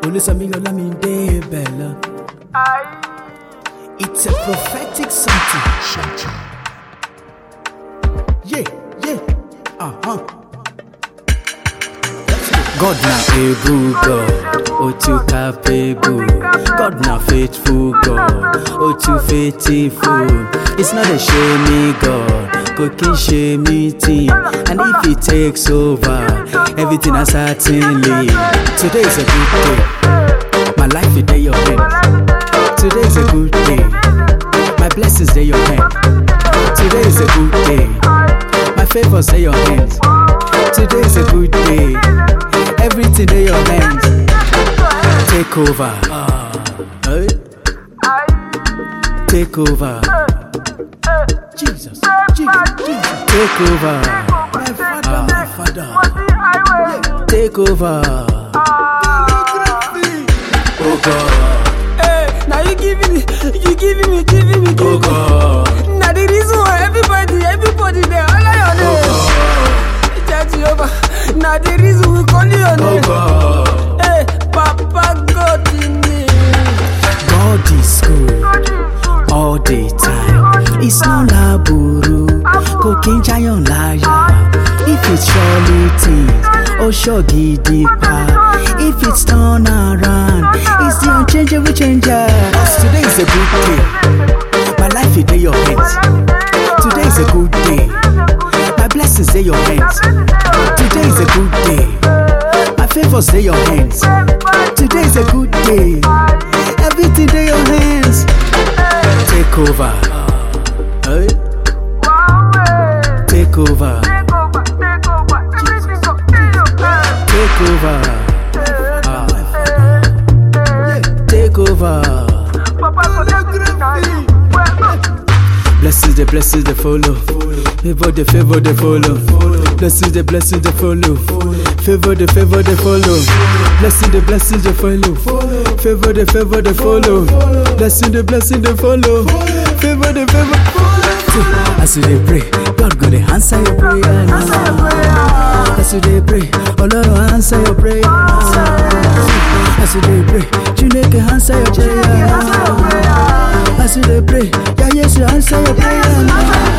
Olusamilo Laminde Bella. It's a prophetic something. Yeah. God na able God, oh too capable. God na faithful God, oh too faithful. It's not a shame God, cooking shame thing. And if He takes over, everything is certainly. Today is a good day, my life is in your hands. Today is a good day, my blessings in your hands. Today is a good day, my favors in your hands. Today is a good day, everything in your hands. Take over, take over, Jesus. Take over, my Father. Take over, oh God. Hey, now you giving me. Oh God. Now the reason why everybody there, all I know. Judge over. Now the reason we call you on Oh God. Hey, Papa God in me. God is good all the time. It's no laburu, cooking giant liar. If it's surely things, oh sure gidipa. If it's turn around, it's the unchangeable changer. Today is a good day, my life is in your hands. Today is a good day, my blessings in your hands. Today is a good day, my favors in your hands. Today is a good day, everything in your hands. Take over, take over, take over, take over. Blessings they follow. Favor they follow. Blessings they follow. Favor they follow. Blessings they follow. Favor they follow. Blessings they follow. Favor they follow. As you dey pray, God go dey answer your prayer. As you dey pray, oh Lord will answer your prayer. As you dey pray, Chineke answer your prayer. As you dey pray, yeah, yes, you answer your prayer.